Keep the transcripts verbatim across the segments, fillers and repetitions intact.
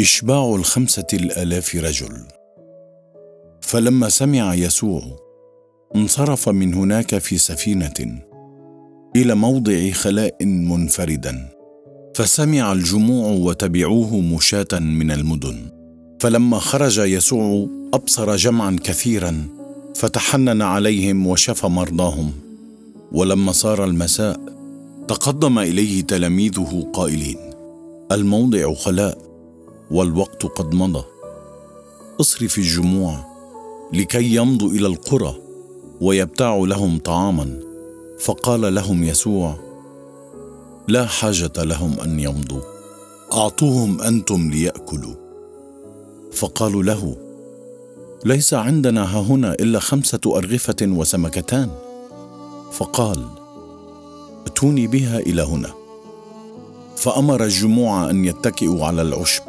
إشباع الخمسة الآلاف رجل. فلما سمع يسوع انصرف من هناك في سفينة إلى موضع خلاء منفردا، فسمع الجموع وتبعوه مشاة من المدن. فلما خرج يسوع أبصر جمعا كثيرا، فتحنن عليهم وشفى مرضاهم. ولما صار المساء تقدم إليه تلاميذه قائلين: الموضع خلاء والوقت قد مضى، اصرف الجموع لكي يمضوا إلى القرى ويبتاعوا لهم طعاما. فقال لهم يسوع: لا حاجة لهم أن يمضوا، أعطوهم أنتم ليأكلوا. فقالوا له: ليس عندنا هاهنا إلا خمسة أرغفة وسمكتان. فقال: ائتوني بها إلى هنا. فأمر الجموع أن يتكئوا على العشب،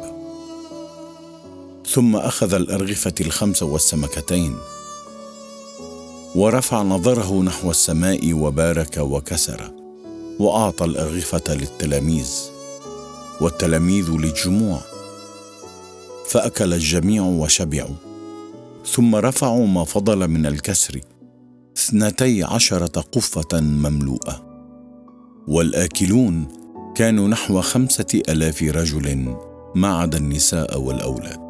ثم أخذ الأرغفة الخمس والسمكتين، ورفع نظره نحو السماء وبارك وكسر، وأعطى الأرغفة للتلاميذ والتلاميذ للجموع. فأكل الجميع وشبعوا، ثم رفعوا ما فضل من الكسر اثنتي عشرة قفة مملوءة. والآكلون كانوا نحو خمسة آلاف رجل ما عدا النساء والأولاد.